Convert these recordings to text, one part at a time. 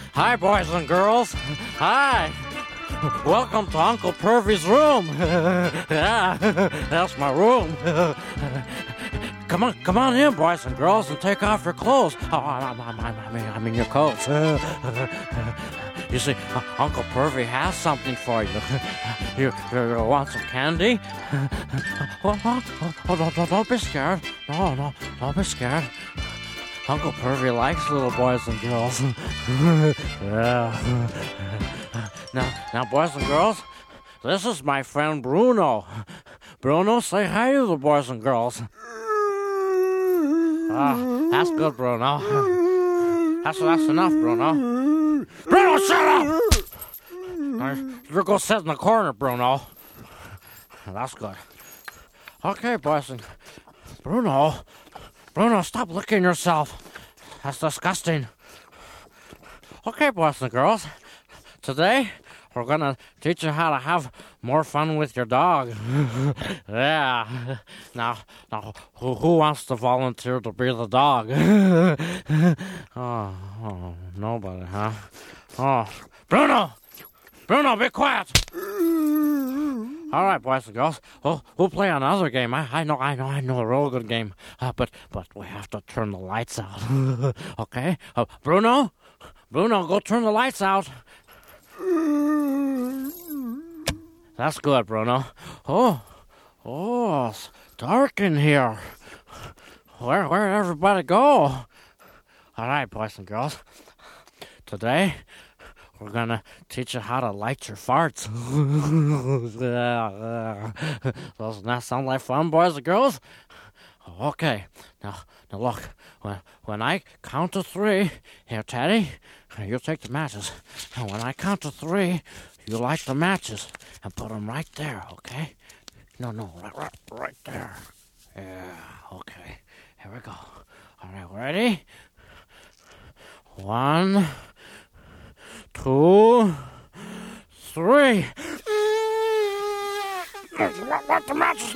Hi, boys and girls. Hi. Welcome to Uncle Pervy's room. Yeah, that's my room. Come on in, boys and girls, and take off your clothes. Oh, I mean your coats. You see, Uncle Pervy has something for you. You want some candy? Oh, don't be scared. No, don't be scared. Uncle Pervy likes little boys and girls. Yeah. Now, boys and girls, this is my friend Bruno. Bruno, say hi to the boys and girls. That's good, Bruno. That's enough, Bruno. Bruno, shut up! You go sit in the corner, Bruno. That's good. Okay, boys and... Bruno, stop licking yourself. That's disgusting. Okay, boys and girls. Today, we're going to teach you how to have more fun with your dog. Yeah. Now, who wants to volunteer to be the dog? Oh, nobody, huh? Oh, Bruno, be quiet. All right, boys and girls. We'll play another game. I know a real good game. But we have to turn the lights out. Okay? Bruno, go turn the lights out. That's good, Bruno. Oh, it's dark in here. Where'd everybody go? All right, boys and girls. Today, we're gonna teach you how to light your farts. Doesn't that sound like fun, boys and girls? Okay. Now look. When I count to 3, here, Teddy, you take the matches. And when I count to 3, you light the matches and put them right there, okay? No, right there. Yeah, okay. Here we go. All right, ready? 1, 2, 3. Light the matches.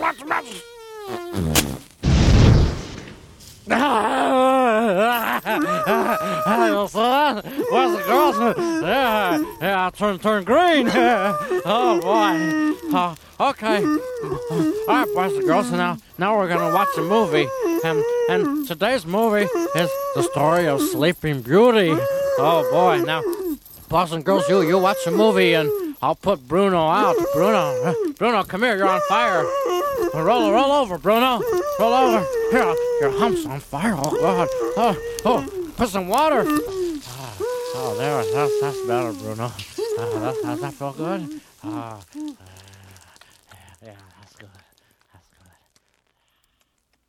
Hello, son. Boys and girls. Yeah, turn green. Oh, boy. Okay. All right, boys and girls. So now we're going to watch a movie. And today's movie is the story of Sleeping Beauty. Oh, boy. Now, boys and girls, you watch the movie, and I'll put Bruno out. Bruno, come here. You're on fire. Roll over, Bruno. Roll over. Here, your hump's on fire. Oh, God. Oh, put some water. Oh, there. That's better, Bruno. Does that feel good? Yeah, that's good.